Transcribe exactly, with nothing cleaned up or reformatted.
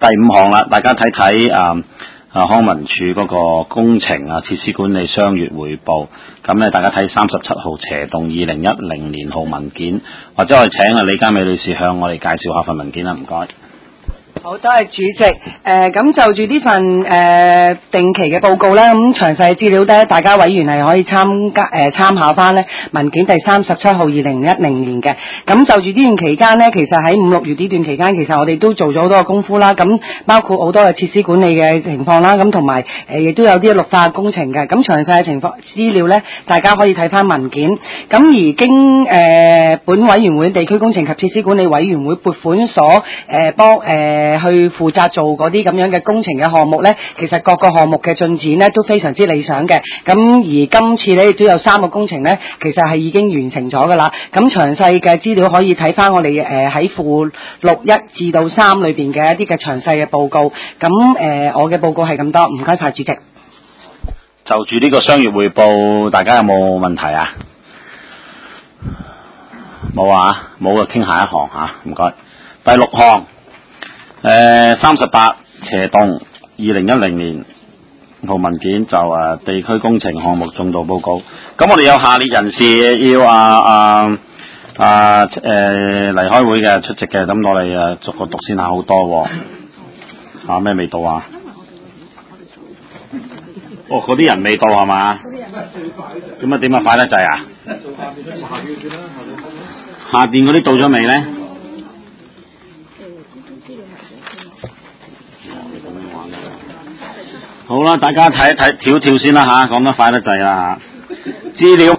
第五項啦，大家睇睇啊啊康文署嗰個工程啊設施管理雙月匯報。咁咧，大家睇三十七號斜棟二零一零年號文件，或者我哋請啊李嘉美女士向我哋介紹下份文件啦，唔該。 好，多謝主席。誒、呃，咁就住呢份誒、呃、定期嘅報告啦，咁詳細資料咧，大家委員係可以參加誒參考翻咧文件第三十七號二零一零年嘅。咁就住呢段期間呢，其實喺五六月呢段期間，其實我哋都做咗好多嘅功夫啦。咁包括好多嘅設施管理嘅情況啦，咁同埋誒亦都有啲綠化工程嘅。咁詳細嘅情況資料咧，大家可以睇翻文件。咁而經誒、呃、本委員會地區工程及設施管理委員會撥款所誒幫誒。去負責做嗰啲咁樣嘅工程嘅項目呢，其實各個項目嘅進展呢都非常之理想嘅。咁而今次呢，亦都有三個工程呢，其實係已經完成咗噶啦。咁詳細嘅資料可以睇翻我哋誒喺附六一至到三裏邊嘅一啲嘅詳細嘅報告。咁誒、呃，我嘅報告係咁多，唔該晒主席。 就住呢個雙月匯報，大家有冇問題啊？冇啊，冇就傾下一行嚇，唔該。第六項。誒三十八斜棟二零一零年號文件就誒、啊、地區工程項目進度報告。咁我哋有下列人士要啊啊啊誒嚟、呃、開會嘅出席嘅，咁我哋誒逐個讀先下，好多喎。嚇咩未到啊？哦，嗰啲人未到係嘛？咁啊點啊快得滯啊？下邊嗰啲到咗未咧？好啦，大家睇一睇跳跳先啦吓，講得快得滯啦吓，資料。